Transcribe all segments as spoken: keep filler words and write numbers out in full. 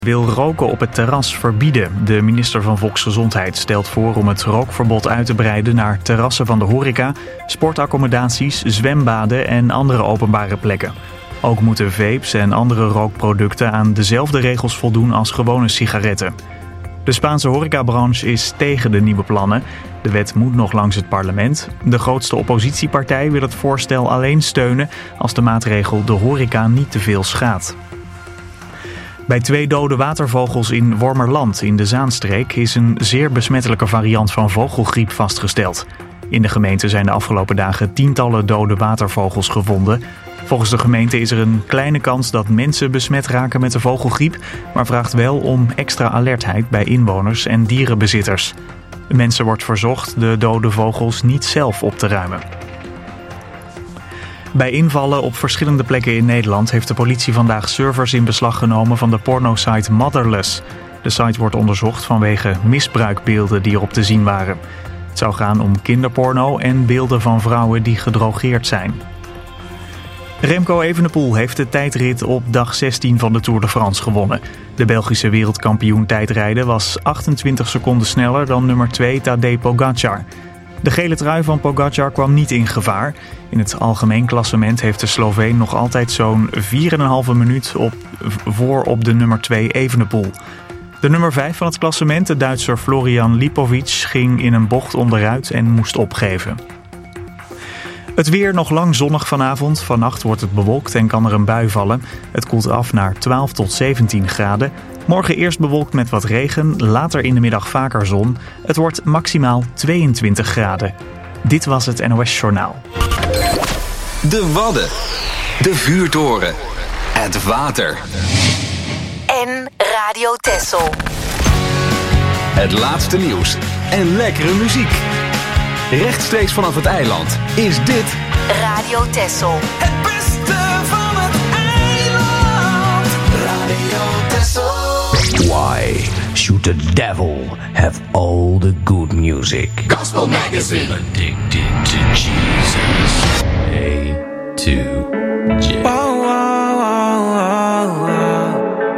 wil roken op het terras verbieden. De minister van Volksgezondheid stelt voor om het rookverbod uit te breiden naar terrassen van de horeca, sportaccommodaties, zwembaden en andere openbare plekken. Ook moeten vapes en andere rookproducten aan dezelfde regels voldoen als gewone sigaretten. De Spaanse horecabranche is tegen de nieuwe plannen. De wet moet nog langs het parlement. De grootste oppositiepartij wil het voorstel alleen steunen als de maatregel de horeca niet te veel schaadt. Bij twee dode watervogels in Wormerland in de Zaanstreek is een zeer besmettelijke variant van vogelgriep vastgesteld. In de gemeente zijn de afgelopen dagen tientallen dode watervogels gevonden. Volgens de gemeente is er een kleine kans dat mensen besmet raken met de vogelgriep, maar vraagt wel om extra alertheid bij inwoners en dierenbezitters. De mensen wordt verzocht de dode vogels niet zelf op te ruimen. Bij invallen op verschillende plekken in Nederland heeft de politie vandaag servers in beslag genomen van de pornosite Motherless. De site wordt onderzocht vanwege misbruikbeelden die erop te zien waren. Het zou gaan om kinderporno en beelden van vrouwen die gedrogeerd zijn. Remco Evenepoel heeft de tijdrit op dag zestien van de Tour de France gewonnen. De Belgische wereldkampioen tijdrijden was achtentwintig seconden sneller dan nummer twee Tadej Pogacar. De gele trui van Pogacar kwam niet in gevaar. In het algemeen klassement heeft de Sloveen nog altijd zo'n vier komma vijf minuut op, voor op de nummer twee Evenepoel. De nummer vijf van het klassement, de Duitser Florian Lipovic, ging in een bocht onderuit en moest opgeven. Het weer nog lang zonnig vanavond. Vannacht wordt het bewolkt en kan er een bui vallen. Het koelt af naar twaalf tot zeventien graden. Morgen eerst bewolkt met wat regen, later in de middag vaker zon. Het wordt maximaal tweeëntwintig graden. Dit was het N O S Journaal. De Wadden. De Vuurtoren. Het water. En Radio Texel. Het laatste nieuws en lekkere muziek. Rechtstreeks vanaf het eiland is dit Radio Texel. Het beste van het eiland. Radio Texel. Why should the devil have all the good music? Gospel Magazine. Addicted to Jesus. A to J. Wow, wow, wow, wow, wow.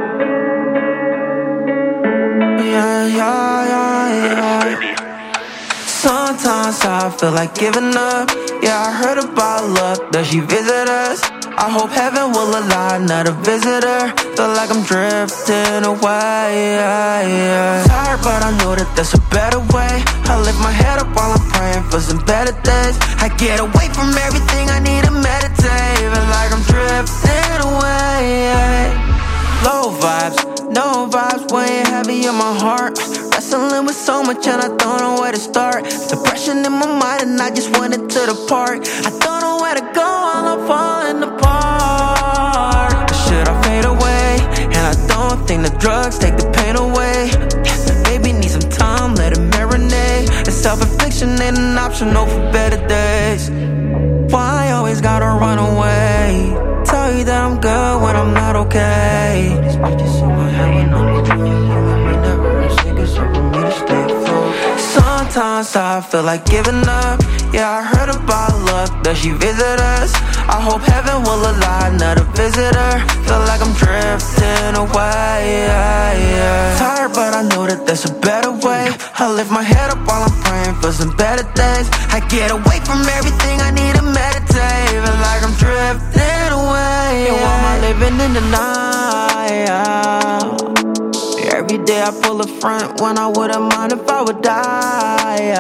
Yeah, yeah, yeah, yeah. Sometimes I feel like giving up. Yeah, I heard about luck. Does she visit us? I hope heaven will align, not a visitor. Feel like I'm drifting away. Yeah, yeah. Tired, but I know that there's a better way. I lift my head up while I'm praying for some better days. I get away from everything, I need to meditate. Feel like I'm drifting away. Low vibes, no vibes, weighing heavy in my heart. Wrestling with so much and I don't know where to start. Depression in my mind and I just wanted to depart. I don't know where to go, all I'm falling apart. Should I fade away? And I don't think the drugs take the pain away. Maybe need some time, let it marinate. And self-infliction ain't an option, no for better days. Why I always gotta run away? Tell you that I'm good when I'm not okay. These bitches in my head when I'm with you. You and me never in sync, it's up for me to stay full. Sometimes I feel like giving up. Yeah, I heard about luck. Does she visit us? I hope heaven will align, not a visitor. Feel like I'm drifting away. Yeah, yeah. Tired, but I know that there's a better way. I lift my head up while I'm praying for some better days. I get away from everything, I need to meditate. Feel like I'm drifting away. And why am I living in the night? Every day I pull a front when I wouldn't mind if I would die.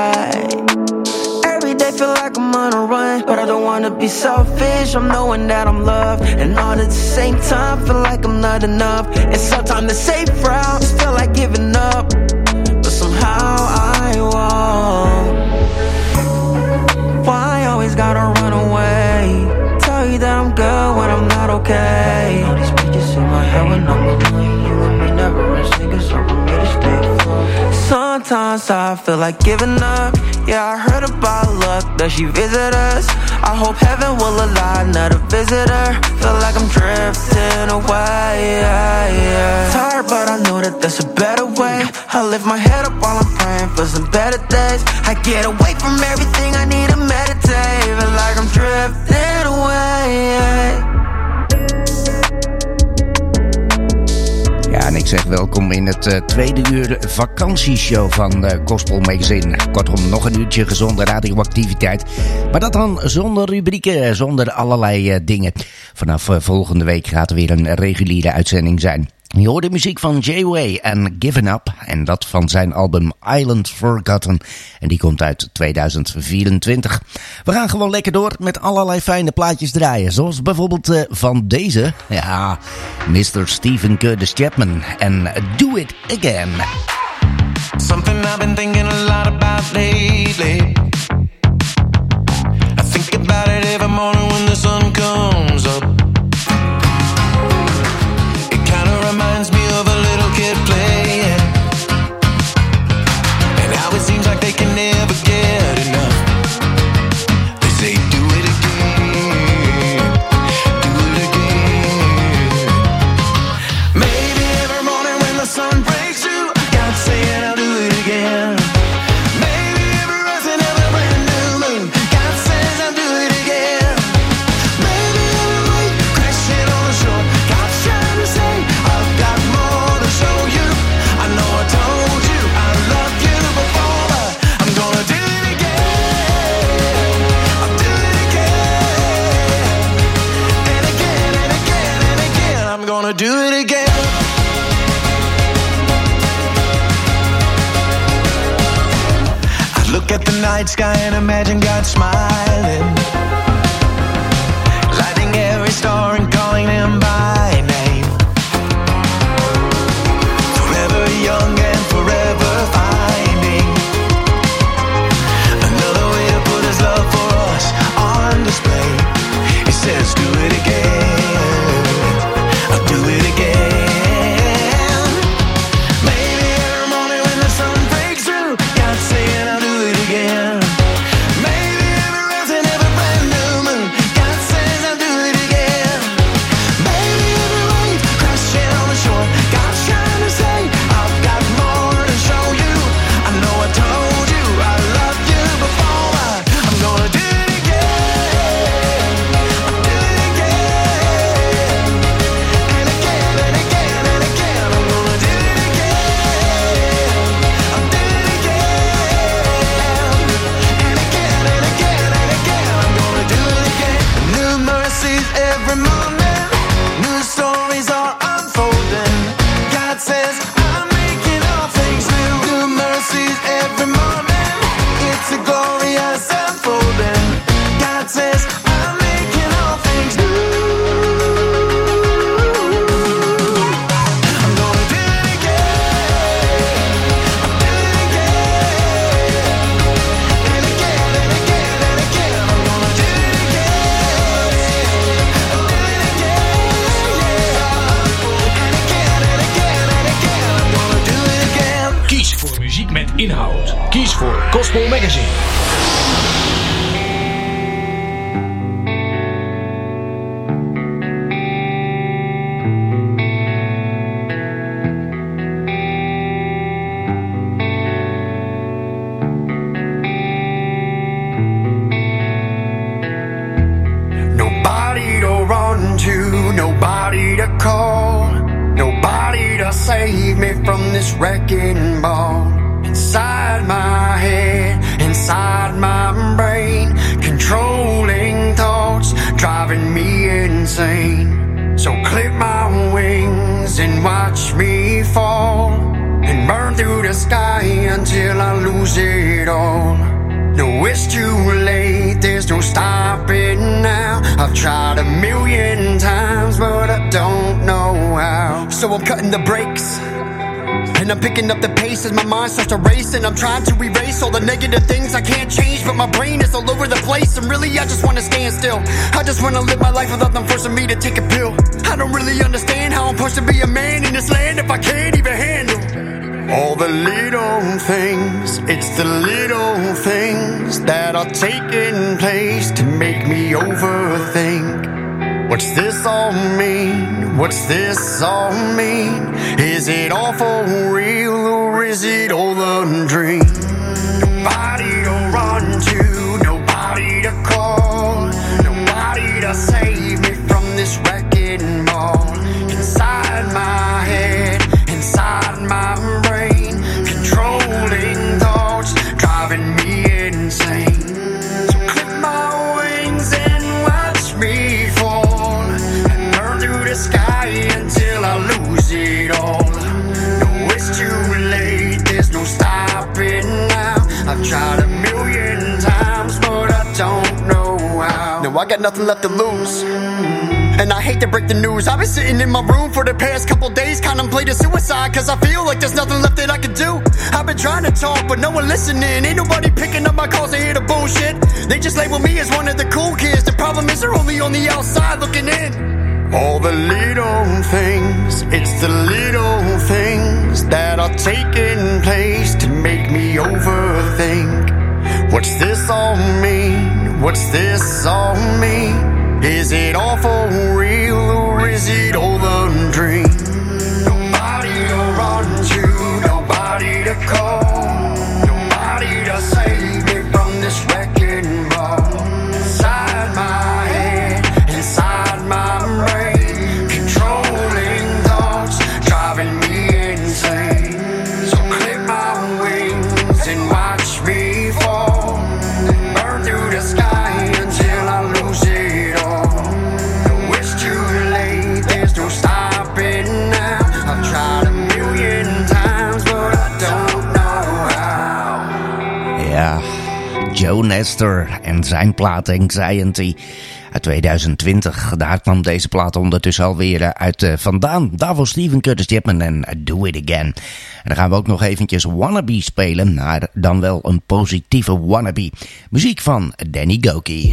Every day feel like I'm on a run, but I don't wanna be selfish. I'm knowing that I'm loved, and all at the same time feel like I'm not enough. And sometimes the safe route just feel like giving up, but somehow I won't. Why I always gotta run away? Tell you that I'm good when I'm not okay. All these bitches in my head when I'm with you. You and me never in sync, it's up for me to stay full. Sometimes I feel like giving up. Yeah, I heard about luck. Does she visit us? I hope heaven will align, not a visitor. Feel like I'm drifting away. Yeah, yeah. Tired, but I know that there's a better way. I lift my head up while I'm praying for some better days. I get away from everything, I need to meditate. Feel like I'm drifting away. Ja, en ik Ik zeg welkom in het uh, tweede uur vakantieshow van uh, Gospel Magazine. Kortom, nog een uurtje gezonde radioactiviteit. Maar dat dan zonder rubrieken, zonder allerlei uh, dingen. Vanaf uh, volgende week gaat er weer een reguliere uitzending zijn. Je hoort de muziek van Jay-Way en Given Up. En dat van zijn album Island Forgotten. En die komt uit tweeduizend vierentwintig. We gaan gewoon lekker door met allerlei fijne plaatjes draaien. Zoals bijvoorbeeld uh, van deze. Ja, mister Stephen Curtis Chapman. En Do It Again. Something I've been thinking a lot about lately. I think about it every morning when the sun comes up. Reminds me of a little kid playing, and how it seems like they can never get enough. They say do it again, do it again. Maybe every morning when the sun breaks through, God's saying I'll do it again. Maybe every rise and every brand new moon, God says I'll do it again. Maybe every wave crashing on the shore, God's trying to say got more to show you. I know I told you I loved you before, but I'm gonna do it again. I'll do it again, and again and again and again. I'm gonna do it again. I look at the night sky and imagine God smiling, lighting every star and calling them by name. Young and forever finding another way to put his love for us on display. He says do it again, I'll do it again. Maybe every morning when the sun breaks through, God's saying I'll do it again. Maybe every rise and every brand new moon, God says I'll do it again. Maybe every wave crashing on the shore, God's trying to say told you I loved you before, but I'm gonna do it again. I'll do it again, and again and again and again. I'm gonna do it again. I'll do it again, and again and again and again. I'm gonna do it again. New mercies every morning, new stories are unfolding. God says I'm making all things new. New mercies every morning, it's a glorious unfolding. God says I'm making all things new. I'm gonna do it again. I'll do it again, and again and again and again. I'm gonna do it again. I'll do it again, yeah. And again and again and again. I'm gonna do it again. Kies voor muziek met inhoud. Kies voor Gospel Magazine. Nobody to run to, nobody to call, nobody to save me from this wrecking ball. Inside my head, inside my brain, controlling thoughts, driving me insane. So clip my wings and watch me fall, and burn through the sky until I lose it all. No, it's too late, there's no stopping now. I've tried a million times, but I don't know how. So I'm cutting the brakes, and I'm picking up the pace as my mind starts to race. And I'm trying to erase all the negative things I can't change, but my brain is all over the place. And really I just wanna stand still. I just wanna live my life without them forcing me to take a pill. I don't really understand how I'm supposed to be a man in this land if I can't even handle all the little things. It's the little things that are taking place to make me overthink. What's this all mean? What's this all mean? Is it all for real or is it all a dream? Nobody to run to, nobody to call, nobody to save me from this wrecking ball. Inside my head, inside got nothing left to lose. And I hate to break the news, I've been sitting in my room for the past couple days contemplating suicide, cause I feel like there's nothing left that I can do. I've been trying to talk, but no one listening. Ain't nobody picking up my calls to hear the bullshit. They just label me as one of the cool kids. The problem is they're only on the outside looking in. All the little things, it's the little things that are taking place to make me overthink. What's this all mean? What's this all mean? Is it all for real or is it all a dream? Nobody to run to, nobody to call, nobody to save me from this wrecking ball. Inside my head, inside my brain, controlling thoughts, driving me insane. So clip my wings and watch me fall, burn through the sky until I lose it. Ja, Joe Nestor en zijn plaat Anxiety uit tweeduizend twintig. Daar kwam deze plaat ondertussen alweer uit uh, vandaan. Daarvoor Stephen Curtis Chapman en Do It Again. En dan gaan we ook nog eventjes Wannabe spelen, maar dan wel een positieve wannabe. Muziek van Danny Gokey.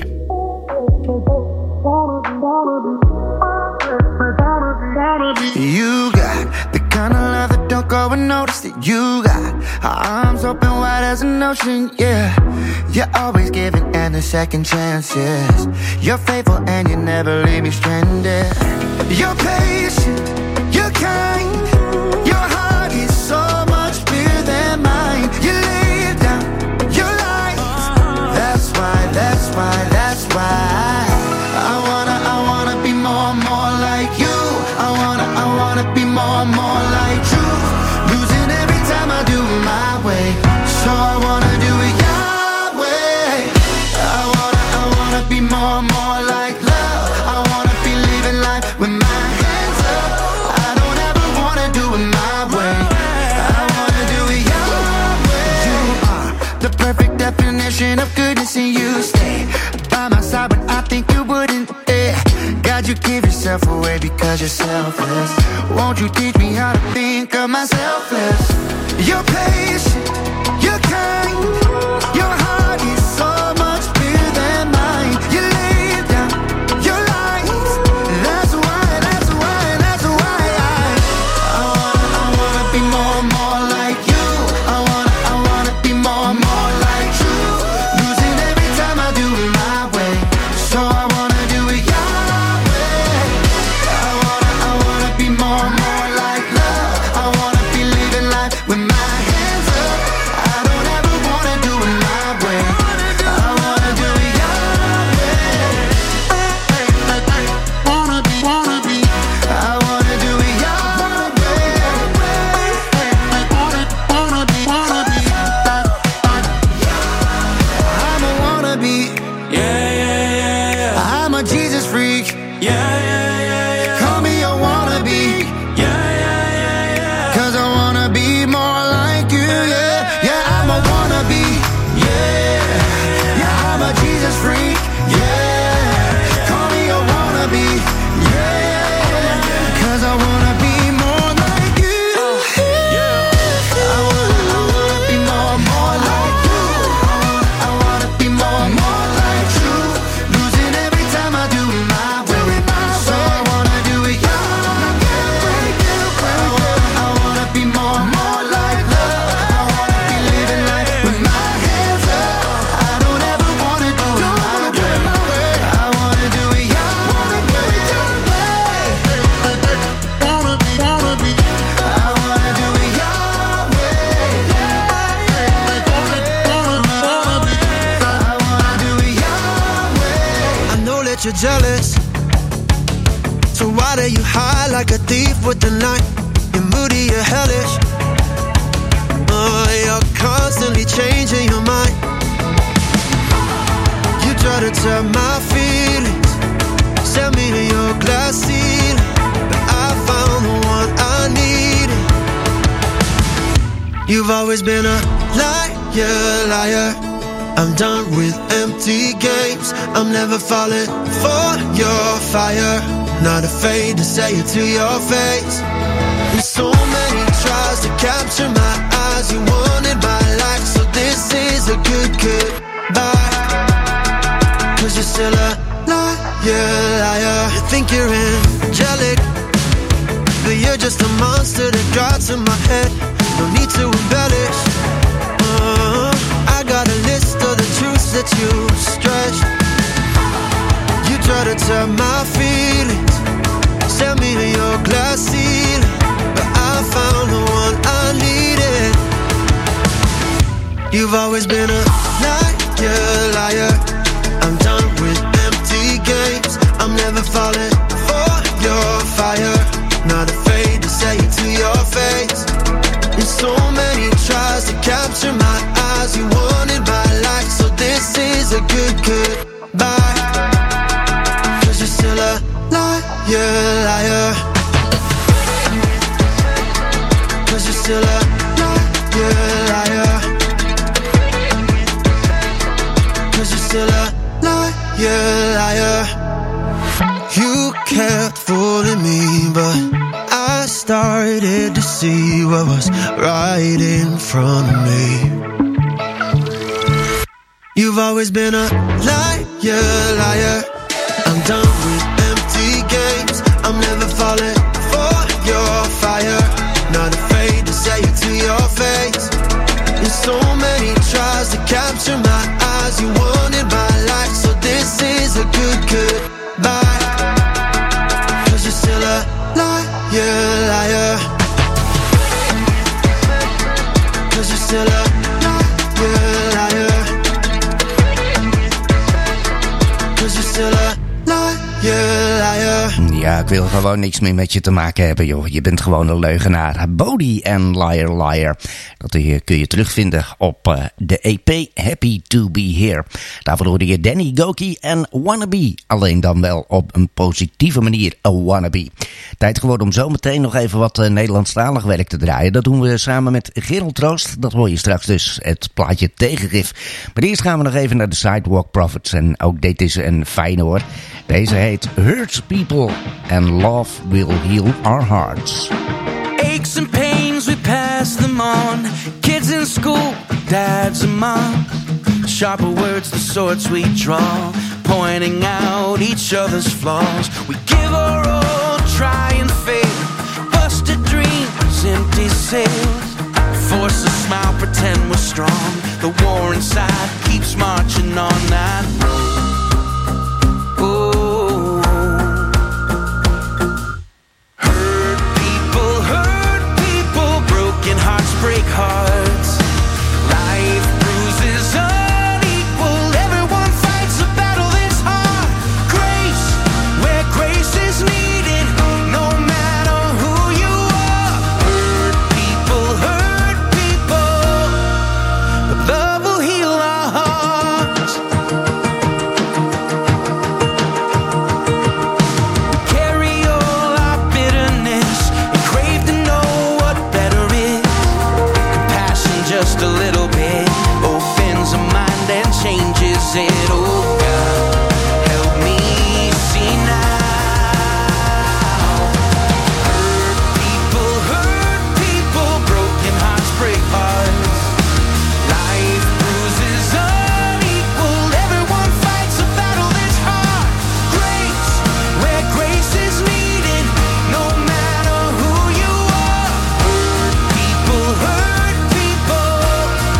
You got the kind of love that don't go unnoticed. That you got arms open wide as an ocean, yeah. You're always giving and a second chance, yes. You're faithful and you never leave me stranded. You're patient, you're kind. Your heart is so much bigger than mine. You lay it down, your life. That's why, that's why, that's why I wanna, I wanna be more and more like you. I wanna, I wanna be more and more like truth. Losing every time I do it my way. So I wanna do it your way. I wanna, I wanna be more and more like love. I wanna be living life with my hands up. I don't ever wanna do it my way. I wanna do it your way. You are the perfect definition of goodness, and you stay by my side when I think you wouldn't. Eh. God, you give yourself away because you're selfless. Won't you teach me how to think of myself less? You're patient, you're kind. Your heart is so much bigger than mine. You lay it down, your life. That's why, that's why, that's why I I wanna, I wanna be more and more like you. I wanna, I wanna be more and more like you. Losing every time I do it my way. So I wanna do it your way. I wanna, I wanna be more and more like love. I wanna be living life with my hands up. I don't ever wanna do it my way. I wanna do it your way. Wanna be, wanna be. I wanna do it your way. Wanna, wanna be, wanna be. I'm a wannabe. Yeah, yeah, yeah, yeah. I'm a Jesus freak. Yeah, yeah, yeah, yeah. Call me a wannabe. Yeah, yeah, yeah, yeah. Cause I wanna be more like you, yeah. Yeah, I'm a wannabe. Yeah, yeah, I'm a Jesus freak. Yeah, call me a wannabe. Yeah, cause I wanna be more like you. I wanna, I wanna be more, more like you. I wanna, I wanna be more, more like you. Losing every time I do it my way. So I wanna do it your way. I wanna, I wanna be more, more like love. I wanna be living life with my hands up. I don't ever wanna do it my way. I wanna do it your way. Wanna be, wanna be. I wanna do it your way. Wanna, wanna be. I wanna do it your way. I know that you're jealous, so why do you hide like a thief with the night? You're moody, you're hellish. Oh, you're constantly changing your mind. You try to tell my feelings, sell me to your glass ceiling, but I found the one I needed. You've always been a liar, liar. I'm done with empty games. I'm never falling for your fire. Not afraid to say it to your face. And so many tries to capture my eyes. You wanted my life, so this is a good goodbye. Cause you're still a liar, liar. You think you're angelic, but you're just a monster that got to my head. No need to embellish. uh, I got a list of the truths that you stretch. You try to tell my feelings, send me to your glass ceiling, but I found the one I needed. You've always been a liar, liar. I'm done with empty games. I'm never falling for your fire. Not afraid to say it to your face. And so many tries to capture my eyes. You wanted my life, so this is a good goodbye. Cause you're still a liar, liar. Cause you're still a liar, liar. Cause you're still a liar, liar. You kept fooling me, but I started to see what was right in front of me. You've always been a liar, liar. I'm done with empty games. I'm never falling for your fire. Not afraid to say it to your face. There's so many tries to capture my eyes. You wanted my life, so this is a good goodbye. Cause you're still a liar, liar. Cause you're still a liar, liar. Cause you're still a liar, liar. Ja, ik wil gewoon niks meer met je te maken hebben, joh. Je bent gewoon een leugenaar. Bodie en Liar Liar. Dat kun je terugvinden op uh, de E P Happy to Be Here. Daarvoor hoorde je Danny Gokey en Wannabe. Alleen dan wel op een positieve manier, a wannabe. Tijd geworden om zometeen nog even wat uh, Nederlandstalig werk te draaien. Dat doen we samen met Gerald Troost. Dat hoor je straks dus, het plaatje Tegengif. Maar eerst gaan we nog even naar de Sidewalk Prophets. En ook dit is een fijne hoor. Deze heet Hurts People and Love Will Heal Our Hearts. Aches and pains, we pass them on. Kids in school, dads and mom. Sharper words, the swords we draw. Pointing out each other's flaws. We give our all, try and fail. Busted dreams, empty sails. Force a smile, pretend we're strong. The war inside keeps marching on. I know. Oh, hurt people, hurt people. Broken hearts break hearts. Life bruises unequal. Everyone fights a battle this hard. Grace, where grace is needed. No matter who you are. Hurt people, hurt people. But love will heal our hearts. Carry all our bitterness and crave to know what better is. Compassion just a little bit opens a mind and changes it. Oh God, help me see now. Hurt people, hurt people. Broken hearts break hearts. Life bruises unequal. Everyone fights a battle this hard. Grace, where grace is needed. No matter who you are. Hurt people, hurt people.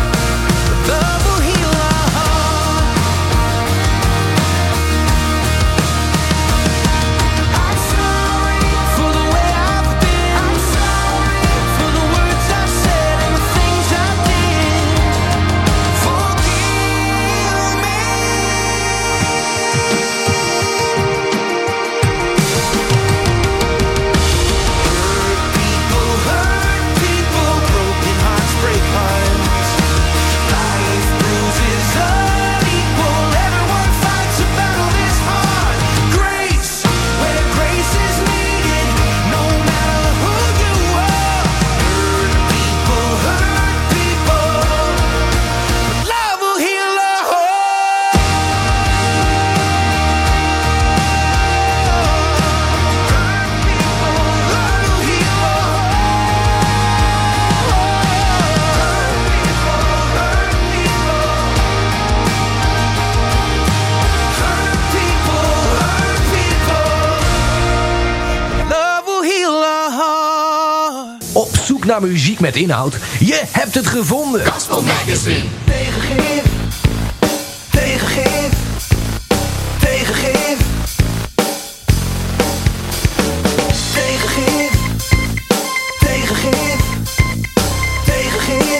naar muziek met inhoud? Je hebt het gevonden. Gospel Magazine. Tegengif. Tegengif. Tegengif. Tegengif. Tegengif. Tegengif.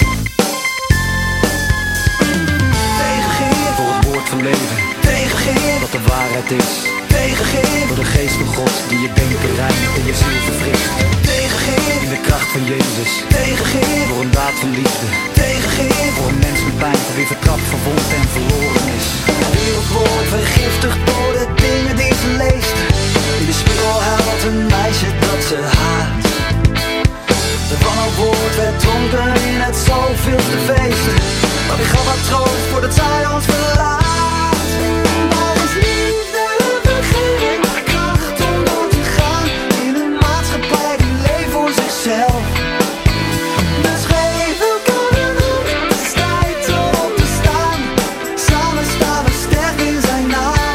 Tegengif. Voor het woord van leven. Tegengif. Wat de waarheid is. Tegengif. Voor de geest van God die je denken reinigt en je ziel verfrist. Tegengif. In de kracht van Jezus. Tegengif. Door een daad van liefde. Tegengif. Voor een mens met pijn, voor wie vertrapt, verwond en verloren is. De wereld wordt vergiftigd door de dingen die ze leest. In de spiegel huilt een meisje dat ze haat. De wanhoop wordt verdronken in het zoveelste feest. Maar wie gaf haar troost voordat zij ons verlaat? Waar is liefde, vergeving, kracht om door te gaan in een maatschappij die leeft voor zichzelf? Dus geef elkaar een hand, het is tijd om op te staan. Samen staan we sterk in zijn naam.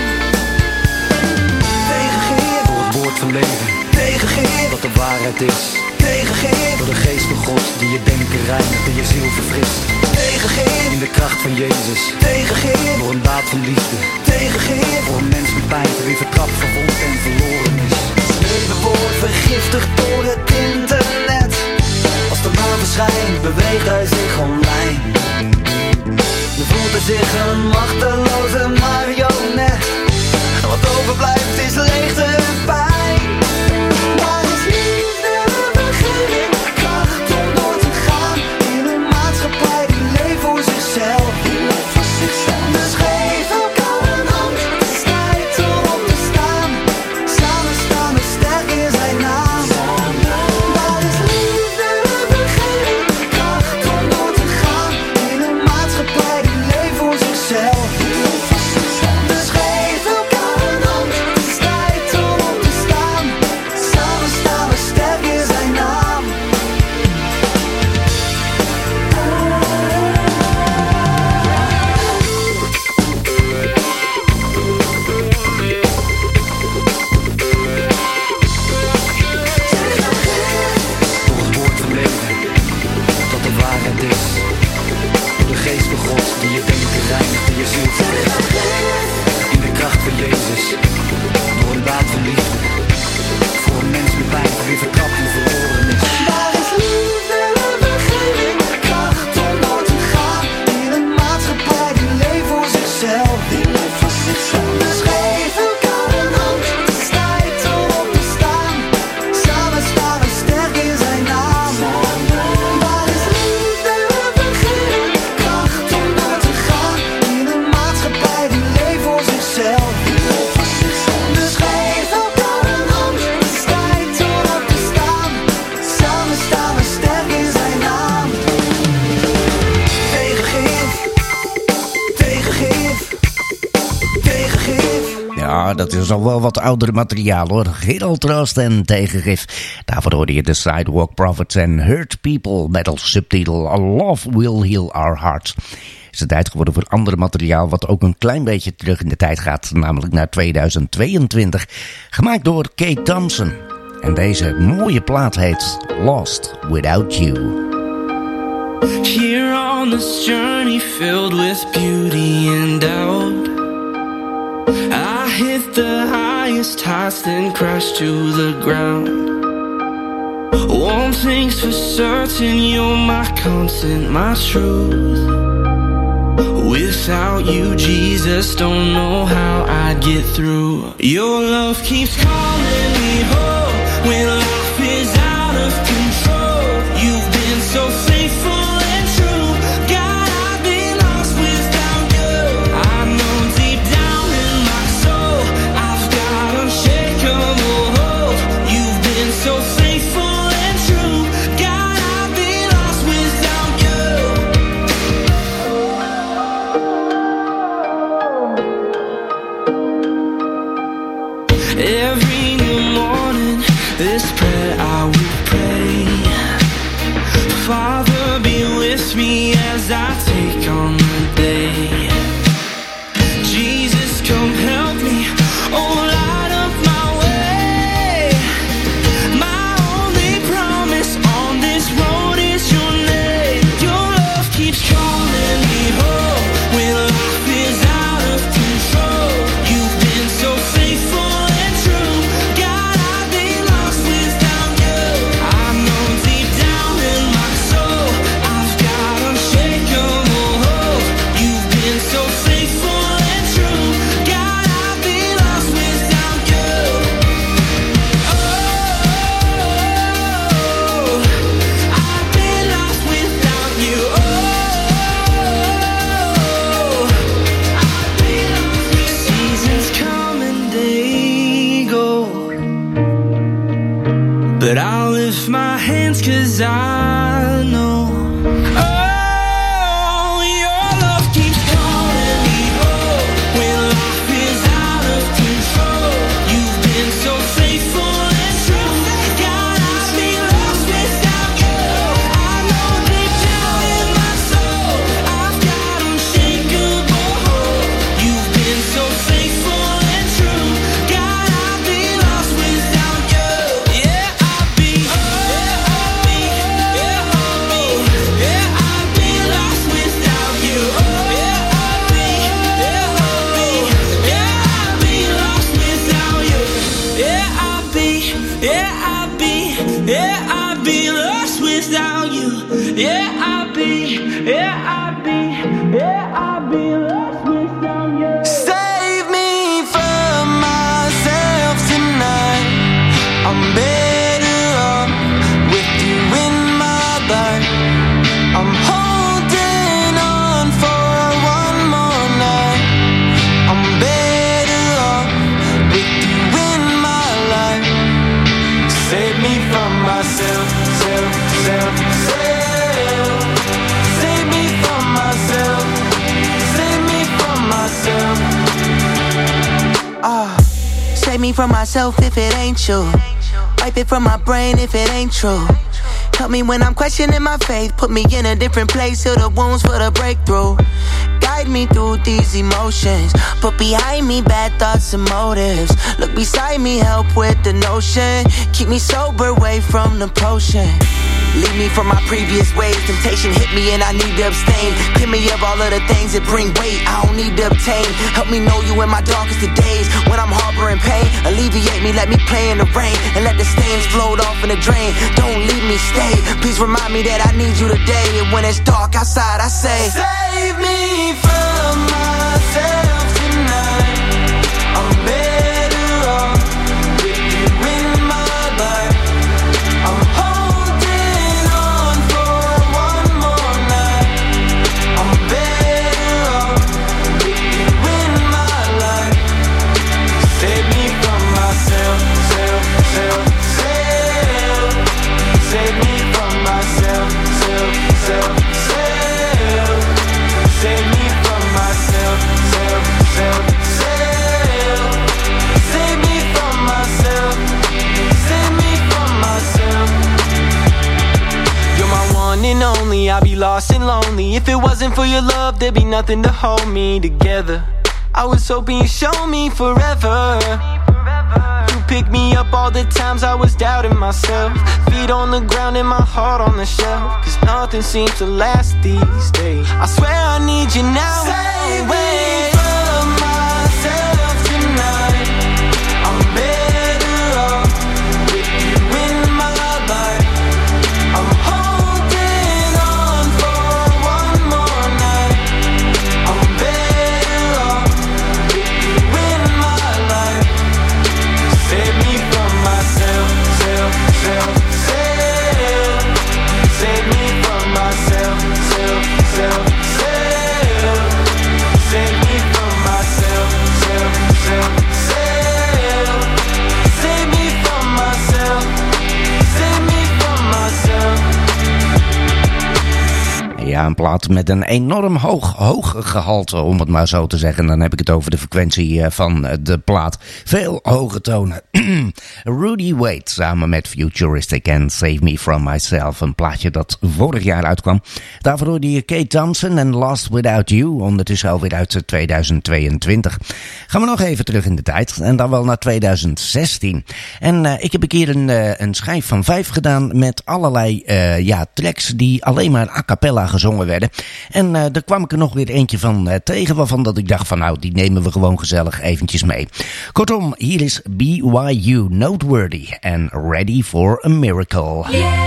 Tegengif. Voor het woord van leven. Tegengif. Wat de waarheid is. Tegengif. Door de geest van God die je denken reinigt en je ziel verfrist. Tegengif. In de kracht van Jezus. Tegengif. Door een daad van liefde. Tegengif. Voor een mens met pijn, voor wie vertrapt, verwond en verloren is. Het leven wordt vergiftigd door het internet. Als de maan verschijnt, beweegt hij zich online. Dan voelt hij zich een machteloze marionet. En wat overblijft is leegte en pijn. Waar is liefde, vergeving, kracht om door te gaan in een maatschappij die leeft voor zichzelf. Dus geef elkaar een hand, het is tijd om op te staan. Samen staan we sterk in zijn naam. Waar is liefde, vergeving, kracht om door te gaan in een maatschappij die leeft voor zichzelf. Dus geef elkaar een hand, het is tijd om op te staan. Samen staan we sterk in zijn naam. Voor het woord van leven. Dat de waarheid is. Door de geest van God die je denken reinigt en je ziel verfrist. In de kracht van Jezus. Door een daad van liefde. Voor een mens met pijn, voor wie vertrapt en verloren is. Waar is liefde, vergeving, kracht om door te gaan in een maatschappij die leeft voor zichzelf. Dus geef elkaar een hand, het is tijd om op te staan. Samen staan we sterk in zijn naam. Waar is liefde, vergeving, kracht om door te gaan in een maatschappij die leeft voor zichzelf. Dus geef elkaar een hand, het is tijd om op te staan. Samen staan we sterk in zijn naam. Tegengif. Tegengif. Tegengif. Ja, dat is al wel wat oudere materiaal hoor. Gerald Troost en Tegengif. Daarvoor hoorde je de Sidewalk Prophets en Hurt People met als subtitel A Love Will Heal Our Hearts. Is het tijd geworden voor ander materiaal wat ook een klein beetje terug in de tijd gaat, namelijk naar tweeduizend tweeëntwintig. Gemaakt door Kate Thompson. En deze mooie plaat heet Lost Without You. Here on this journey filled with beauty and doubt, I hit the highest heights then crashed to the ground. One thing's for certain, you're my constant, my truth. Without you, Jesus, don't know how I'd get through. Your love keeps calling me home when life is out of control. You've been so faithful and true. God, I've been lost without you. I know deep down in my soul I've got unshakable hope. You've been so faithful and true. God, I've been lost without you. Every new morning, this prayer I would pray. Father, be with me as I take on the day. Jesus, come help me, oh light up my way. My only promise on this I know. Oh, your love keeps calling me home when life is out of control. You've been so faithful and true. God, I'd be lost without you. I know deep down in my soul I've got unshakable hope. You've been so faithful and true. God, I'd be lost without you. Yeah, I'd be, yeah, I'd be, yeah, I'd be, yeah, I'd be lost without you. Yeah, I'd be, yeah, I'd be, yeah, I'd be lost without you. Yeah, I'd be, yeah, I'd be, yeah, I'd be lost without you. Yeah, I'd be, yeah, I'd be, yeah, I'd be lost without you. Save me from myself tonight. I'm better off with you in my life. I'm holding on for one more night. I'm better off with you in my life. Save me from myself, self, self, self. Save me from myself. Save me from myself. Ah, save me from myself if it ain't you. Wipe it from my brain if it ain't true. Help me when I'm questioning my faith. Put me in a different place. Heal the wounds for the breakthrough. Guide me through these emotions. Put behind me bad thoughts and motives. Look beside me, help with the notion. Keep me sober, away from the potion. Leave me from my previous ways. Temptation hit me and I need to abstain. Pin me of all of the things that bring weight I don't need to obtain. Help me know you in my darkest of days. When I'm harboring pain, alleviate me, let me play in the rain. And let the stains float off in the drain. Don't leave me, stay. Please remind me that I need you today. And when it's dark outside, I say, save me from myself tonight. I'm better off with you in my life. I'm holding on for one more night. I'm better off with you in my life. Save me from myself, self, self, self. Save me from myself, self, self, self. Save me from myself, self, self, self. Save me from myself, save me from myself. You're my one and only, I'd be lost and lonely. If it wasn't for your love, there'd be nothing to hold me together. I was hoping you'd show me forever. You picked me up all the times I was doubting myself. Feet on the ground and my heart on the shelf. Cause nothing seems to last these days. I swear I need you now. Save me from myself tonight. I'm better off with you in my life. I'm holding on for one more night. I'm better off with you in my life. Save me from myself, self, self, self. Save me from myself, self, self, self. Save me from myself, self, self, self. Save me from myself, save me from myself. Ja, een plaat met een enorm hoog, hoog gehalte, om het maar zo te zeggen. Dan heb ik het over de frequentie van de plaat. Veel hoge tonen. Rudy Wade samen met Futuristic en Save Me From Myself. Een plaatje dat vorig jaar uitkwam. Daarvoor hoorde je Kate Thompson en Lost Without You. Ondertussen alweer uit tweeduizend tweeëntwintig. Gaan we nog even terug in de tijd. En dan wel naar tweeduizend zestien. En uh, ik heb een keer een, uh, een schijf van vijf gedaan met allerlei uh, ja, tracks die alleen maar a cappella gezongen werden. En uh, daar kwam ik er nog weer eentje van uh, tegen waarvan dat ik dacht van nou, die nemen we gewoon gezellig eventjes mee. Kortom, hier is B Y U Noteworthy and Ready for a Miracle. Yeah.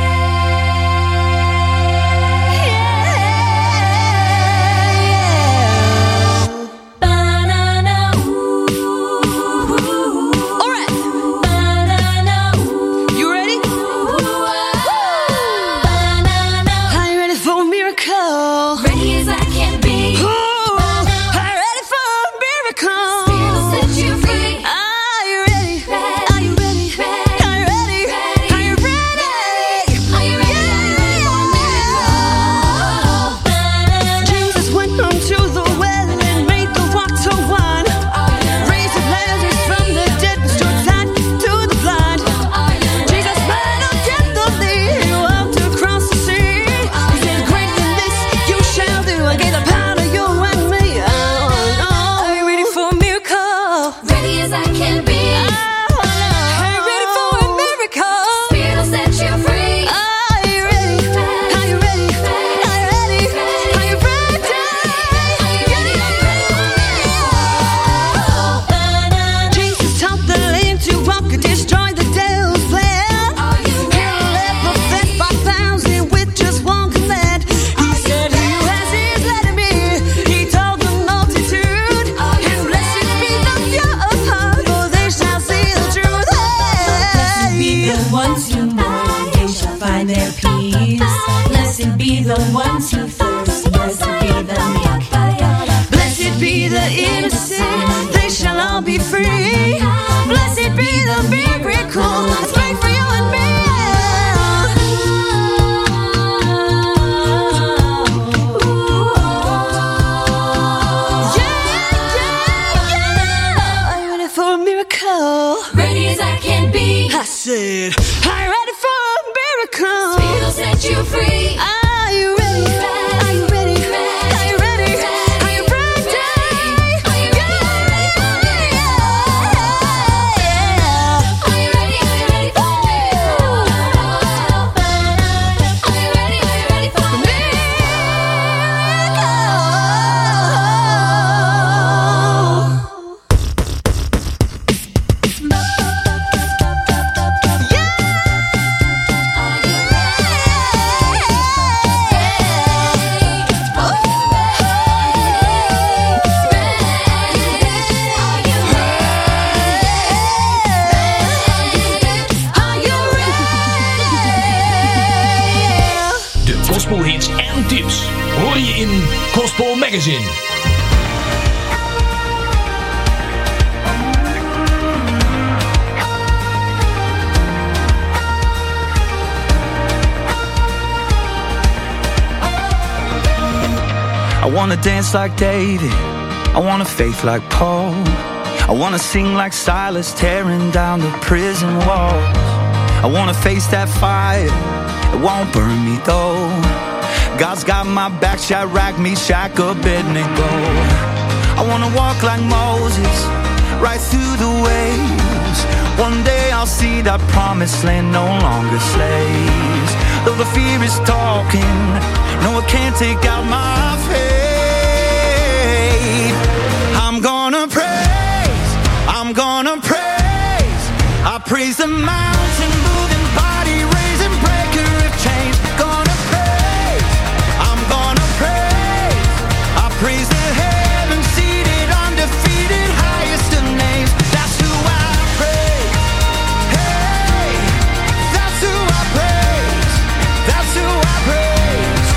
Are you ready? Are you ready? Are you ready? the ones who thirst. Blessed be the meek. Blessed be the innocent. They shall all be free. Blessed be the miracle. It's made for you and me. Ready as I can be. I said, I'm ready for a miracle. Spirit will set you free. Are you ready? Are you ready? Are you ready? Are you ready? Are you ready? Are you ready? Are you ready for a miracle? Are you ready? Are you ready for a Gospelhits en tips hoor je in Gospel Magazine. I wanna dance like David, I want a faith like Paul, I wanna sing like Silas, tearing down the prison walls. I wanna face that fire, it won't burn me though. God's got my back, Shadrach, Meshach, Abednego. I wanna walk like Moses, right through the waves. One day I'll see that promised land, no longer slaves. Though the fear is talking, no, it can't take out my faith. I'm gonna praise, I'm gonna praise. I praise the mountain moving body, raising breaker of chains. Gonna praise, I'm gonna praise. I praise the heaven seated, undefeated, highest of names. That's who I praise. Hey, that's who I praise. That's who I praise.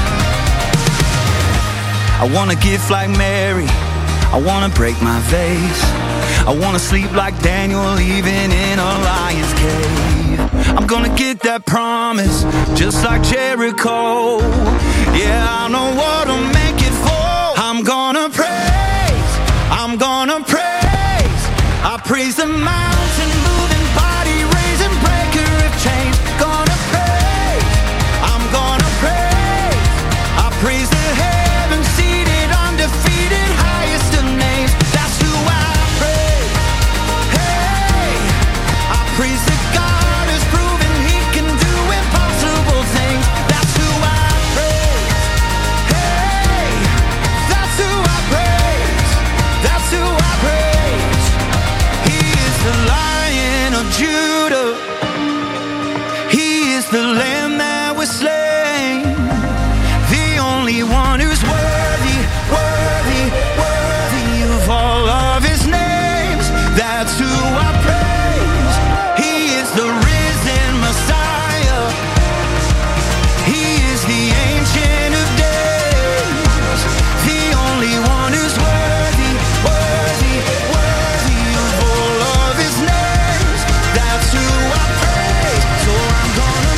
I wanna give like Mary, I wanna break my vase. I wanna sleep like Daniel, even in a lion's cave. I'm gonna get that promise, just like Jericho. Yeah, I know what'll make it for. I'm gonna praise, I'm gonna praise. I praise the mountain moving body, raising breaker of chains. Gonna praise, I'm gonna praise. I praise the heaven seated, undefeated, highest of names. That's who I praise. Hey, I praise the God who's proven he can do impossible things. That's who I praise. Hey, that's who I praise. That's who I praise. He is the Lion of Judah. He is the Lamb that was slain. The only one who's worthy, worthy, worthy of all of his names. That's who I praise. He is the risen Messiah. He is the Ancient of Days. The only one who's worthy, worthy, worthy of all of his names. That's who I praise. So I'm gonna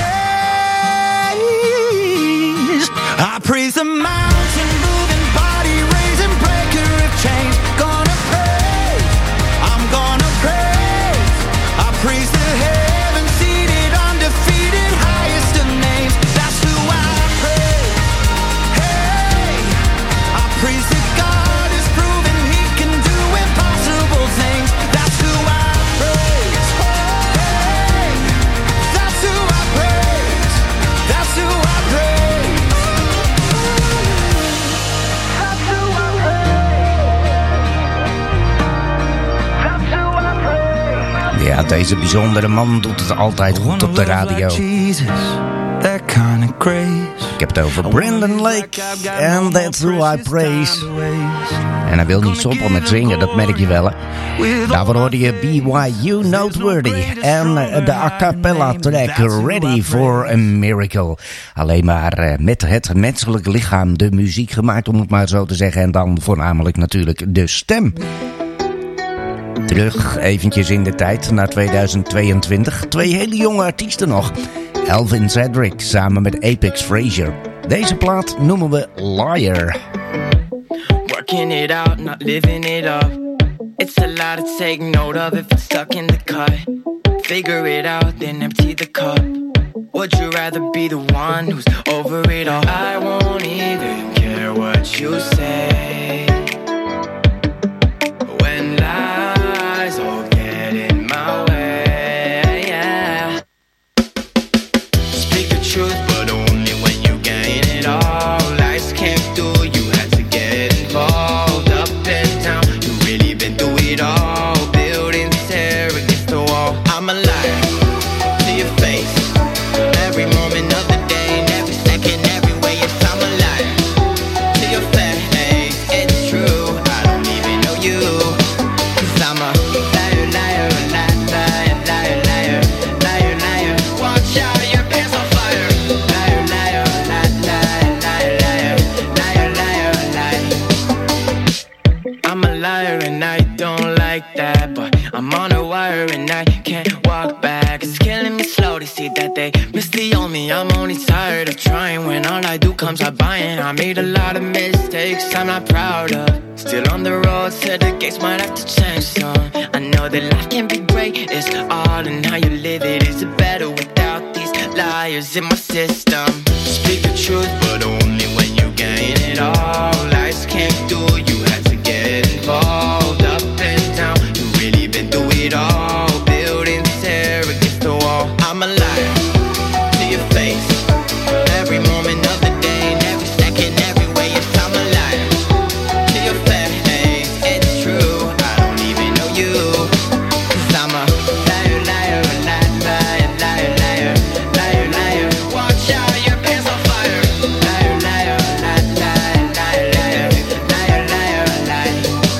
praise. I praise the mountain moving body, raising breaker of chains. Gonna praise, I'm gonna praise. I praise the heaven seated, undefeated, highest of names. That's who I praise. Hey, I praise the God who's proven he can do impossible things. That's who I praise. Hey, that's who I praise. That's who I praise. That's who I praise. That's who I praise. Ja, deze bijzondere man doet het altijd goed op de radio. Jesus, that kind of grace. Ik heb het over Brandon Lake. And that's who I praise. En hij wil niet stoppen met zingen, dat merk je wel. Hè? Daarvoor hoorde je B Y U Noteworthy. En de a cappella track Ready for a Miracle. Alleen maar met het menselijke lichaam de muziek gemaakt, om het maar zo te zeggen. En dan voornamelijk natuurlijk de stem. Terug eventjes in de tijd naar tweeduizend tweeëntwintig. Twee hele jonge artiesten nog. Elvin Cedric samen met Apex Frazier. Deze plaat noemen we Liar. Working it out, not living it up. It's a lot to take note of if it's stuck in the cut. Figure it out, then empty the cup. Would you rather be the one who's over it all? I won't even care what you say. When lies all get in my way, yeah. Speak the truth, but only when you gain it all. Lies came through, you had to get involved. Up and down, you really been through it all. Building tear against the wall. I'm a liar to your face. Every moment of the day and every second, every way, yes, I'm a liar to your face. It's true, I don't even know you. Cause I'm a liar, liar, liar, liar, liar, liar, liar, liar. Watch out, your pants on fire. Liar, liar, liar, liar, liar, liar, liar, liar. I'm a liar and I don't like that, but I'm on a wire and I can't walk back. It's killing me slowly, see that they miss the old me. I'm only tired of trying when all I do comes out buying. I made a lot of mistakes I'm not proud of. Still on the road to the gates, might have to change some. I know that life can be great, it's all in how you live it. Is it better without these liars in my system? Speak the truth, but only when you gain it all. Lies came through, you had to get involved. Up and down, you really been through it all. Building tear against the wall. I'm a liar to your face. Every moment of the day and every second, every way, yes, I'm a liar to your face. It's true, I don't even know you. Cause I'm a liar, liar, liar, liar, liar, liar, liar, liar. Watch out, your pants on fire. Liar, liar, liar, liar, liar, liar, liar, liar, liar.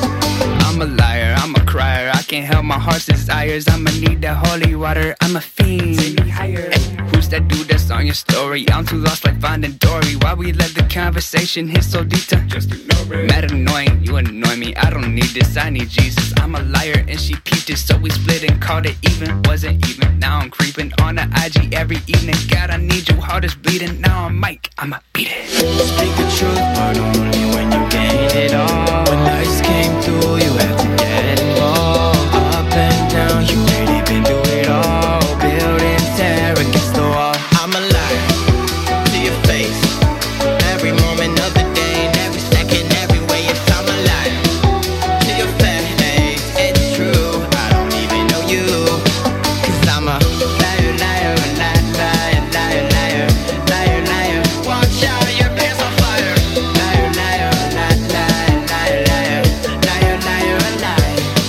I'm a liar, I'm a crier. I can't help my heart's desires. I'ma need that holy water. I'm a fiend. Hey, who's that dude that's on your story? I'm too lost like Finding Dory. Why we let the conversation hit so deep to just ignore it? Mad annoying, you annoy me. I don't need this, I need Jesus. I'm a liar and she peeped it, so we split and called it even. Wasn't even, now I'm creeping on the I G every evening. God, I need you, heart is bleeding. Now I'm Mike, I'ma beat it. Speak the truth, but only when you gain it all. When lies came through, you had to get involved. Up and down, you really been through it all. Building tear against the wall. I'm a liar to your face. Every moment of the day and every second, every way, yes, I'm a liar to your face. It's true, I don't even know you. Cause I'm a liar, liar, liar, liar, liar, liar, liar, liar. Watch out, your pants on fire. Liar, liar, liar, liar, liar, liar, liar, liar, liar.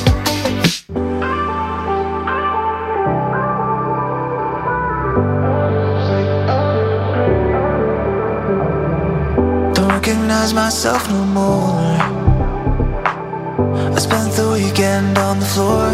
Don't recognize myself no more. I spent the weekend on the floor,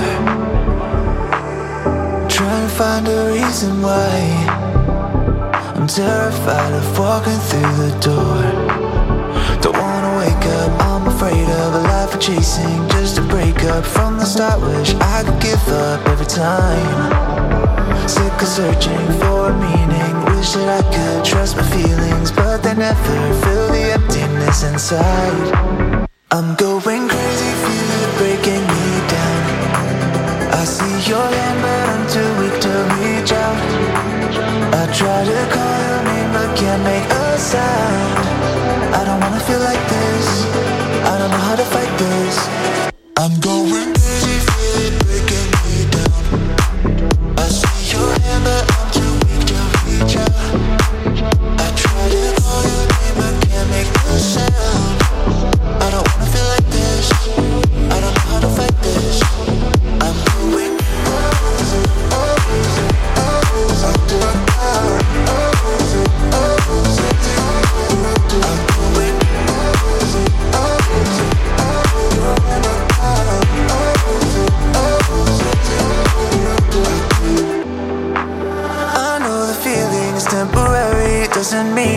trying to find a reason why I'm terrified of walking through the door. Don't wanna wake up, I'm afraid of a life of chasing just a break up from the start. Wish I could give up every time. Sick of searching for a meaning. Wish that I could trust my feelings, but they never fill the emptiness inside. I'm going crazy, feel it breaking me down. I see your hand, but I'm too weak to reach out. I try to call your name, but can't make a sound. I don't wanna feel like this, I don't know how to fight this. I'm going crazy, feel it breaking me down. I see your hand, but I'm too weak to reach out. I try to call your name, but can't make a sound. I don't wanna feel like this, I don't know how to fight this. I'm going crazy.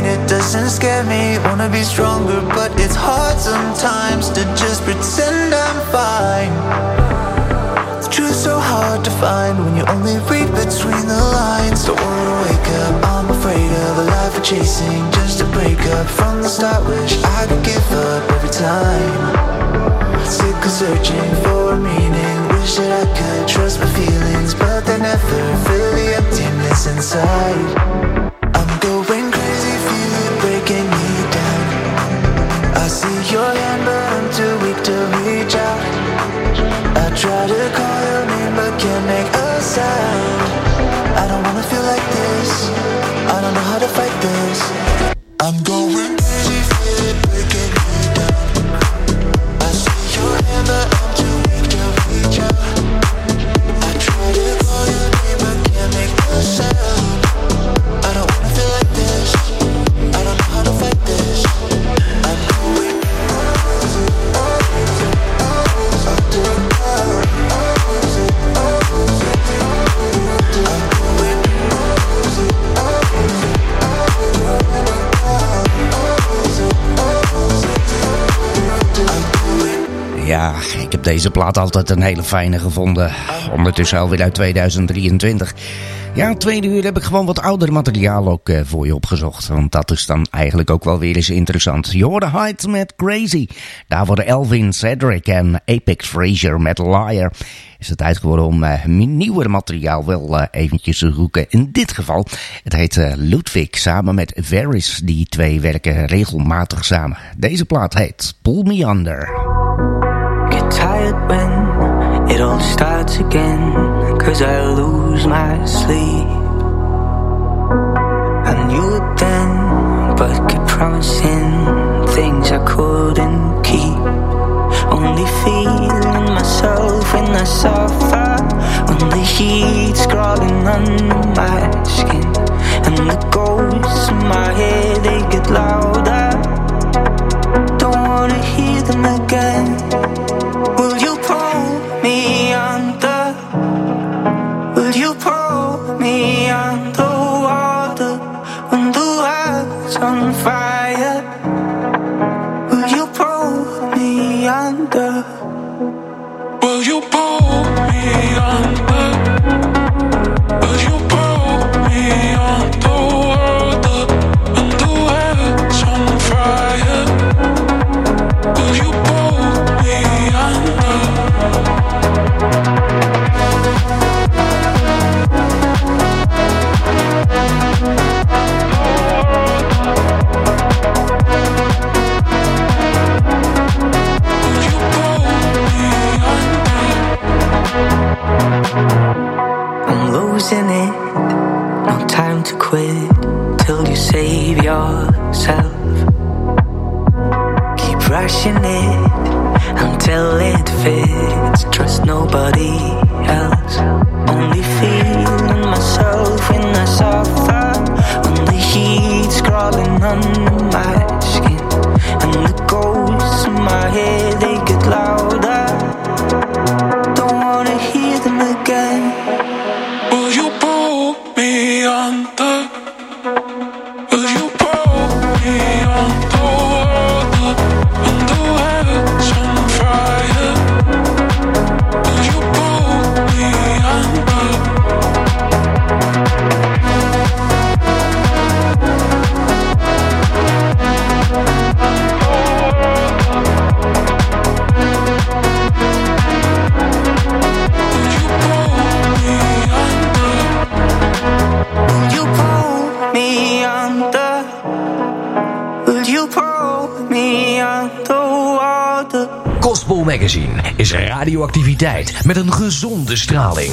it doesn't scare me. Wanna be stronger, but it's hard sometimes to just pretend I'm fine. The truth's so hard to find when you only read between the lines. Don't wanna wake up, I'm afraid of a life we're chasing. Just a breakup from the start, wish I could give up every time. Sick of searching for a meaning, wish that I could trust my feelings, but they never fill the emptiness inside. I'm going crazy, feel it breaking me down. I see your hand, but I'm too weak to reach out. I try to call your name, but can't make a sound. I don't wanna feel like this, I don't know how to fight this. I'm going crazy, feel it breaking me down. I see your hand, but I'm too weak to reach out. I try to call your name, but can't make a sound. I don't wanna feel like this, I don't know how to fight this. I'm going Ja, ik heb deze plaat altijd een hele fijne gevonden. Ondertussen alweer uit tweeduizend drieëntwintig. Ja, het tweede uur heb ik gewoon wat ouder materiaal ook uh, voor je opgezocht. Want dat is dan eigenlijk ook wel weer eens interessant. Je hoorde Hyde met Crazy. Daar worden Elvin, Cedric en Apex Frazier met Liar. Is het tijd geworden om uh, nieuwer materiaal wel uh, eventjes te zoeken. In dit geval, het heet uh, Ludwig samen met Varys. Die twee werken regelmatig samen. Deze plaat heet Pull Me Under. Get tired when it all starts again, 'cause I lose my sleep. I knew it then, but kept promising things I couldn't keep. Only feeling myself when I suffer, when the heat's crawling under my skin, and the ghosts in my head, they get louder. Don't wanna hear them again. Will you pull me under? Will you pull me under water when the world's on fire? Will you pull me under? Will you pull me under? Will you pull me under water when the world's on fire? Will you pull me under? I'm losing it, no time to quit till you save yourself. Keep rushing it until it fits, trust nobody else. Only feeling myself when I suffer, when the heat's crawling under my skin, and the ghosts in my head, they get louder. Don't wanna hear them again. Will you pull me under? Will you pull me under water when the world's on fire? Will you pull me under? Gospel Magazine is radioactiviteit met een gezonde straling.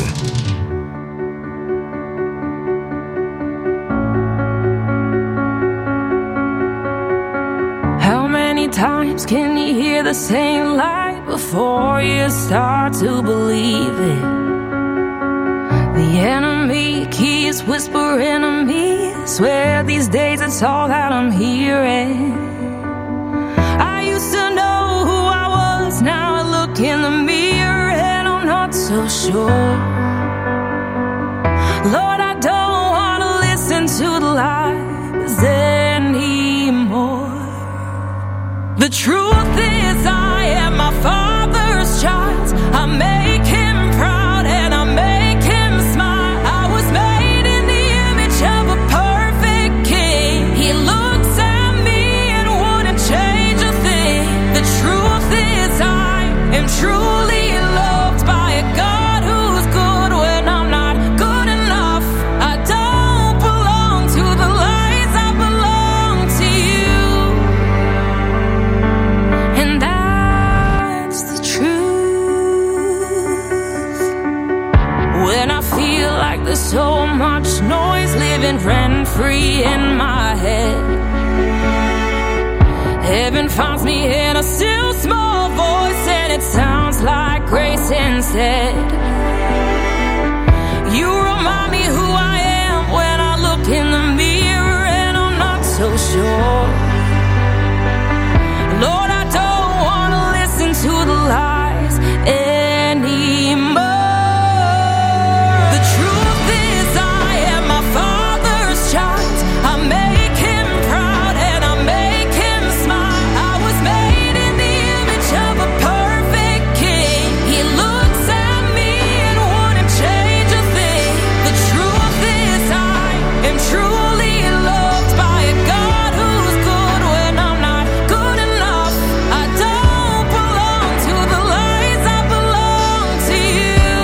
How many times can you hear the same lie before you start to believe it? The enemy keeps whispering to me, swear these days it's all that I'm hearing. I used to know who I was, now I look in the mirror and I'm not so sure. Lord, I don't want to listen to the lies anymore. The truth is I am my Father's child. I make him proud and I make him smile. I was made in the image of a perfect king. He looks at me and wouldn't change a thing. The truth is I am truly loved by a God who's good when I'm not good enough. I don't belong to the lies, I belong to you. And that's the truth. When I feel like there's so much noise living rent-free in my head, heaven finds me in a still small voice, and it sounds like grace instead. You remind me who I am when I look in the mirror and I'm not so sure. Lord, I don't want to listen to the lies anymore. The truth is I am my Father's child. I make him proud and I make him smile. I was made in the image of a perfect king. He looks at me and wouldn't change a thing. The truth is I am truly loved by a God who's good when I'm not good enough. I don't belong to the lies, I belong to you.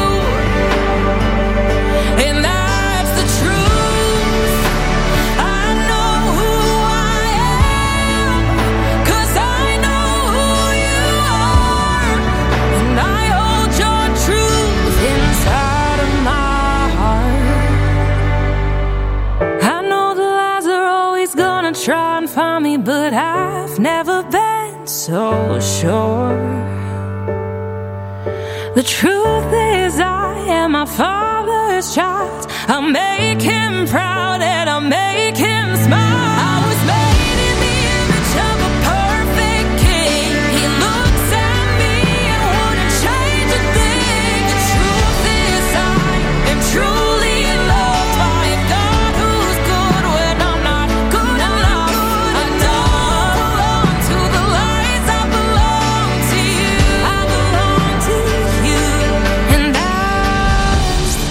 And that's the truth. I know who I am, 'cause I know who you are. And I hold your truth inside of my heart. I know the lies are always gonna try and find me, but I've never been so sure. The truth is I am my Father's child. I make him proud and I make him smile. I was made in the image of a perfect king. He looks at me and wouldn't change a thing. The truth is I am truly loved by a God who's good when I'm not good enough. I don't belong to the lies, I belong to you. I belong to you. And that's the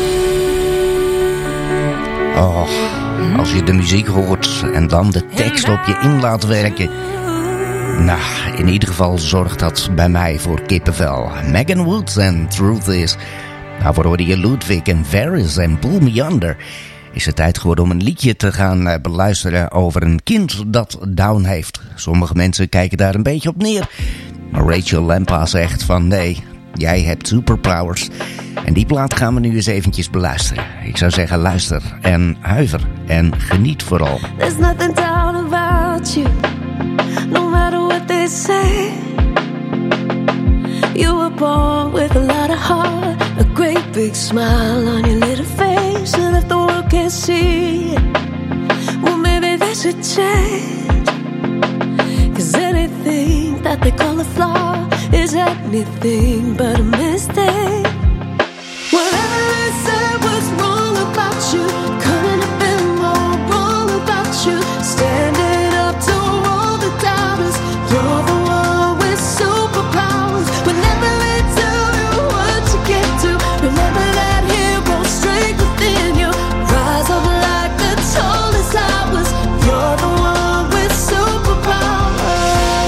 truth. Oh, als je de muziek hoort en dan de tekst op je in laat werken. Nou, in ieder geval zorgt dat bij mij voor kippenvel. Megan Woods en Truth Is. Nou, voor hoorde je Ludwig en Varys en Pull Me Under. Is het tijd geworden om een liedje te gaan uh, beluisteren over een kind dat Down heeft. Sommige mensen kijken daar een beetje op neer. Maar Rachel Lampa zegt van nee, jij hebt superpowers. En die plaat gaan we nu eens eventjes beluisteren. Ik zou zeggen luister en huiver en geniet vooral. There's nothing down about you, no matter what they say. You were born with a lot of heart, a great big smile on your little face. And if the world can't see it, well maybe they should change. 'Cause anything that they call a flaw is anything but a mistake. Whatever they said was wrong about you, couldn't have been more wrong about you. Standing up to all the doubters, you're the one with superpowers. Whenever they tell you what to get to, remember that hero straight within you. Rise up like the tallest towers, you're the one with superpowers.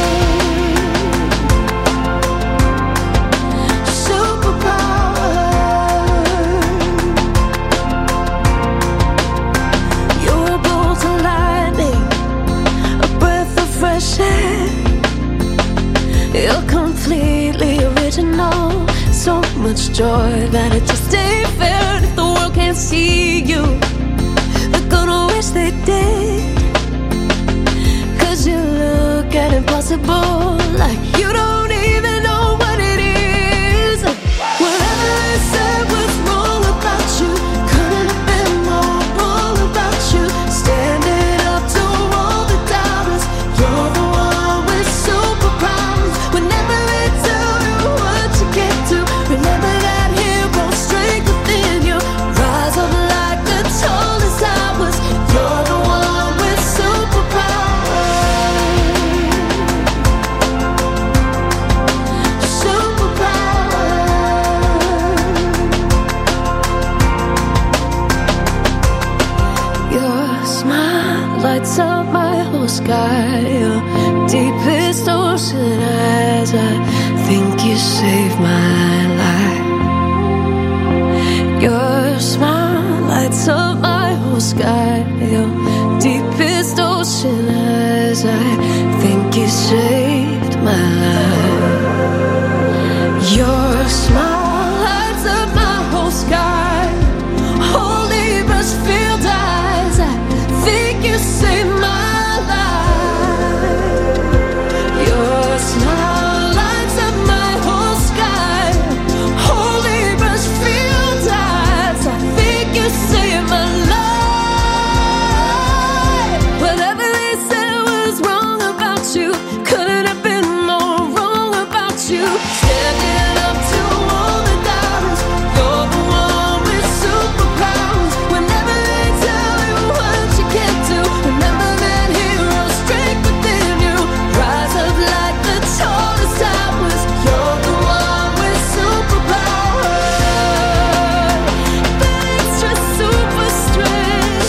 You're completely original, so much joy that it just ain't fair. If the world can't see you, they're gonna wish they did. 'Cause you look at impossible like you don't even know what it is. Whatever they said was wrong about you, couldn't have been more wrong about you. Standing up to all the doubters, you're the one with superpowers. Whenever they tell you what to get to, remember that hero straight within you. Rise up like the tallest towers, you're the one with superpowers. by your deepest ocean as I think you saved my life. Your smile lights up my whole sky. Your deepest ocean as I think you saved my life. Your smile lights up my whole sky. Holy brush field eyes, I think you saved my life. Your smile lights up my whole sky. Holy brush field eyes, I think you saved my life. Whatever they said was wrong about you, couldn't have been more wrong about you. Standing up to all the doubters, you're the one with superpowers. Whenever they tell you what you can't do, remember that hero straight within you. Rise up like the tallest towers. You're the one with superpowers. Extra super strength,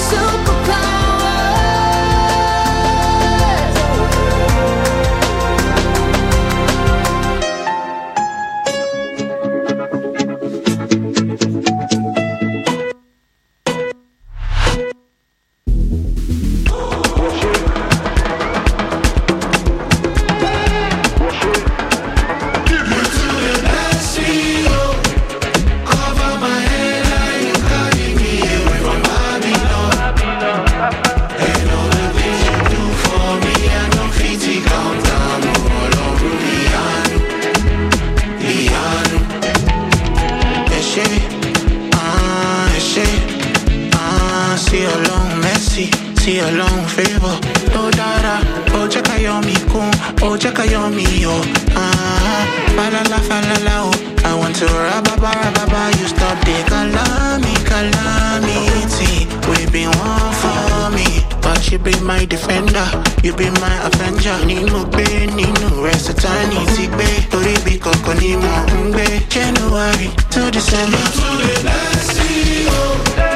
See alone, messy, see alone, favor. Oh, dada, oh, check out your me, cool, oh, check out your me, yo. Ah, falala, falala, oh. I want to rababa, rababa, you stop the calami, calamity. We been one for me, but you be my defender, you be my avenger. Nino be, Nino rest, eternity, be. Tori be koko, Nimo, umbe. January to December. To the last year, oh.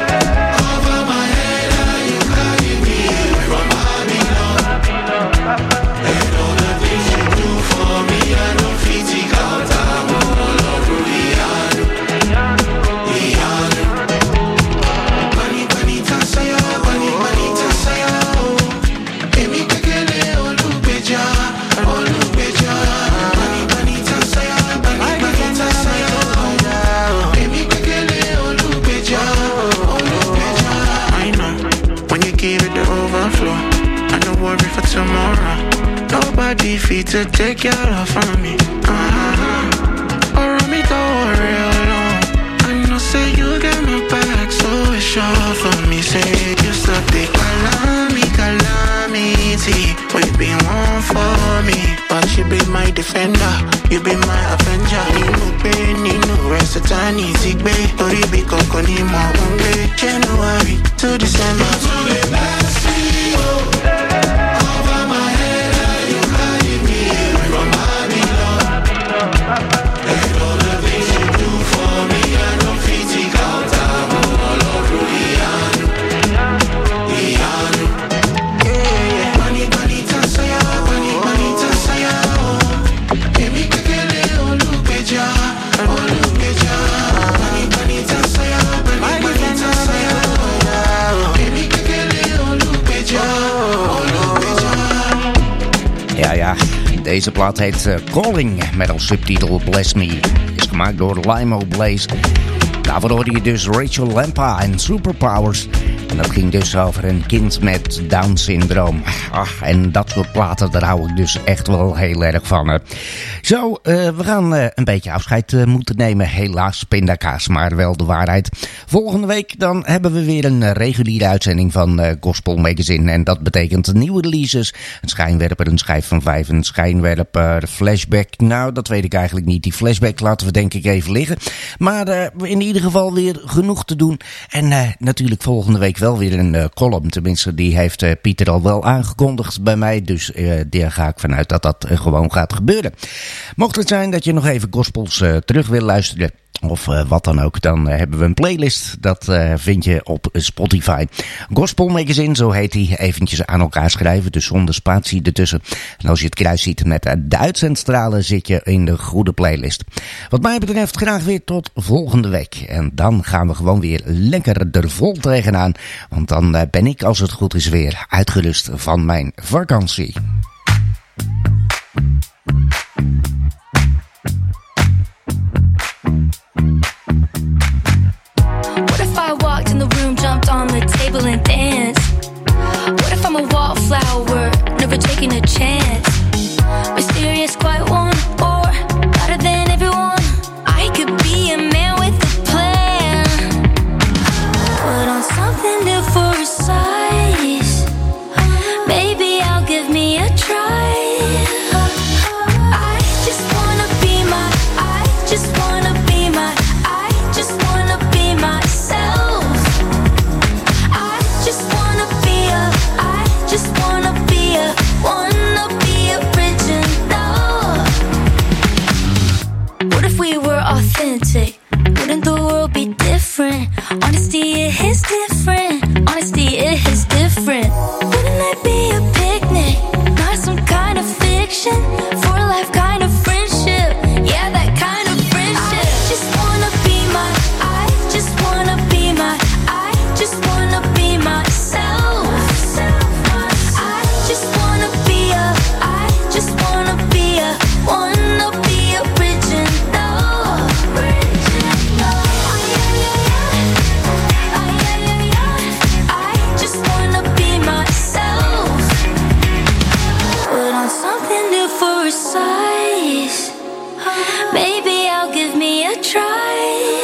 And all the things you do for me, I don't feel to count them all over Rihanna, Rihanna. Bunny, bunny, tansaya, bunny, bunny, tansaya. Emi kekele olubeja, olubeja. Bunny, bunny, tansaya, bunny, bunny, tansaya. Emi kekele olubeja, olubeja. I know when you give it the overflow. Worry for tomorrow. Nobody fit to take your love from me. Uh-huh. Or me don't worry alone. I know say you got my back, so it's sure for me. Say you stop the calami, calamity. We been one for me, but you be my defender, you be my avenger. Nino pain, Nino rest, eternity, babe. Tori be koko ni mo umbe. January to December. To the last year, oh. Deze plaat heet uh, Calling met als subtitel Bless Me. Is gemaakt door Limo Blaze. Daarvoor hoorde je dus Rachel Lampa en Superpowers. En dat ging dus over een kind met Down-syndroom. Ah, en dat soort platen, daar hou ik dus echt wel heel erg van. Hè. Zo, uh, we gaan uh, een beetje afscheid uh, moeten nemen. Helaas, pindakaas, maar wel de waarheid. Volgende week dan hebben we weer een uh, reguliere uitzending van uh, Gospel Magazine. En dat betekent nieuwe releases. Een schijnwerper, een schijf van vijf, een schijnwerper, flashback. Nou, dat weet ik eigenlijk niet. Die flashback laten we denk ik even liggen. Maar uh, in ieder geval weer genoeg te doen. En uh, natuurlijk volgende week wel weer een uh, column. Tenminste, die heeft uh, Pieter al wel aangekondigd bij mij. Dus uh, daar ga ik vanuit dat dat uh, gewoon gaat gebeuren. Mocht het zijn dat je nog even gospels uh, terug wil luisteren, of uh, wat dan ook, dan uh, hebben we een playlist. Dat uh, vind je op Spotify. Gospel Magazine, zo heet die. Eventjes aan elkaar schrijven, dus zonder spatie ertussen. En als je het kruis ziet met uh, de uitzendstralen, zit je in de goede playlist. Wat mij betreft graag weer tot volgende week. En dan gaan we gewoon weer lekker er vol tegenaan. Want dan uh, ben ik, als het goed is, weer uitgerust van mijn vakantie. What if I walked in the room, jumped on the table and danced? What if I'm a wallflower, never taking a chance? Mysterious, quiet one, or better than everyone? I could be a man with a plan. Put on something new for a size. Maybe I'll give me a try. I just wanna be my, I just wanna be my, I just wanna be myself. I just wanna be a, I just wanna be a, wanna be original. What if we were authentic? Wouldn't the world be different? Honesty, it is different. Honesty, it is different. Wouldn't it be a picnic? Not some kind of fiction. For life kind of friendship. Yeah, that kind of friendship. I just wanna be my, I just wanna be my, I just wanna be myself. I just wanna be a, I just wanna be a, wanna be original. I just wanna be myself. Put on something new for a size. Maybe I'll give me a try.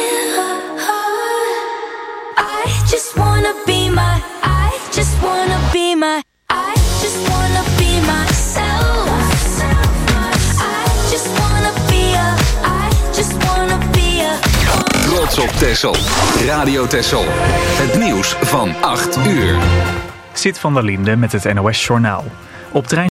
I just wanna be my, I just wanna be my, I just wanna be myself. I just wanna be a, I just wanna be a. Trots op Texel. Radio Texel. Het nieuws van acht uur. Sid van der Linde met het N O S Journaal. Op trein